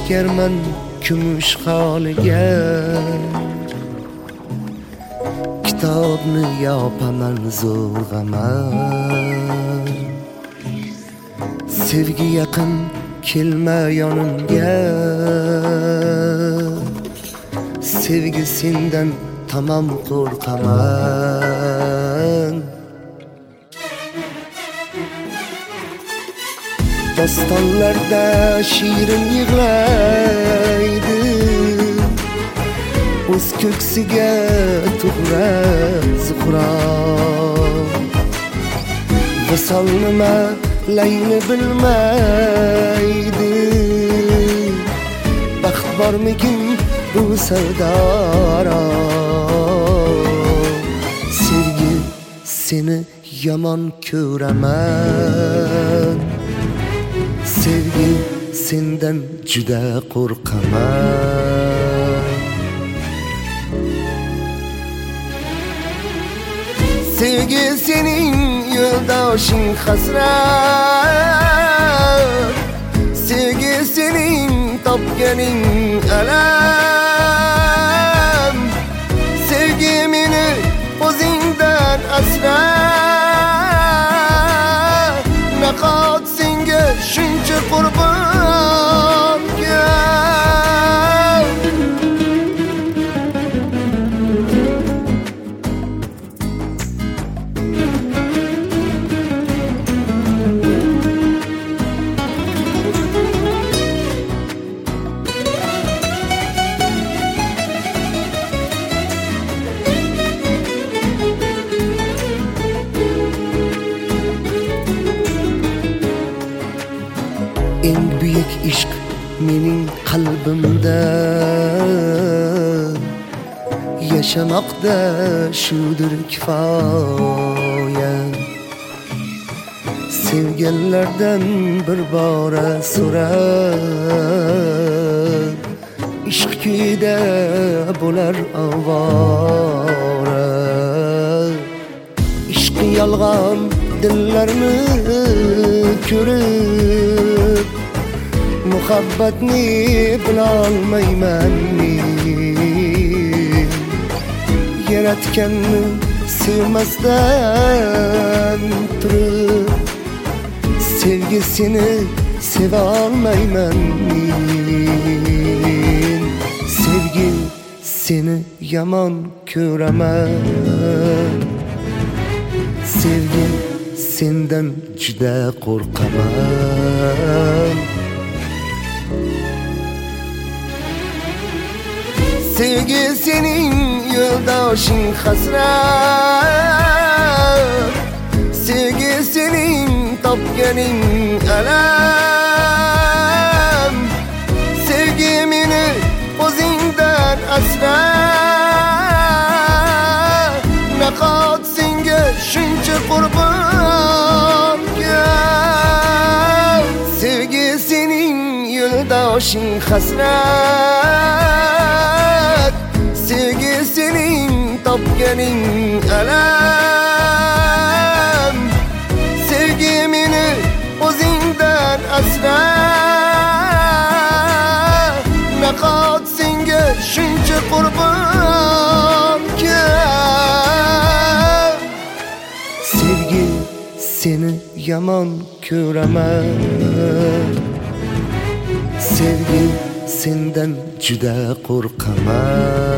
German kumush holiga kitobni yopaman zo'rg'aman. Sevgi yaqin kelma yonimga, sevgi sendan tamam qo'rqaman. Dostonlarda shirin yig'laydi, o'z ko'ksiga to'g'ra zuhro. Visol nima layni bilmaydi, baxt bormikin bu savdora. Sevgi seni yomon ko'raman, sevgi sendan juda qo'rqaman. Sevgi sening yo'ldoshing hasrat, sevgi sening topganing alam. Sevgi meni o'zingdan asra, naqot senga shuncha qurbon gap. En büyük ishq mening qalbimda, yashamoqda shudir kifoya. Sevganlardan bir bora so'rab, ishq kuyida bo'lar avvora. Ishq yolg'on dillarni ko'rib, muhabbatni bilolmayman men. Yaratganni sevmasdan turib, sevgisini seva olmayman men. Sevgi seni yomon ko'raman, sevgi sendan juda qo'rqaman. Sevgi sening yo'ldoshing hasrat, sevgi sening topganing alam. Sevgi meni o'zingdan asra, naqot senga shuncha qurbon gap. Sevgi sening yo'ldoshing hasrat, sevgi sening topganing alam. Sevgi meni o'zingdan asra, naqot senga shuncha qurbon gap. Sevgi seni yomon ko'raman, sevgi sendan juda qo'rqaman.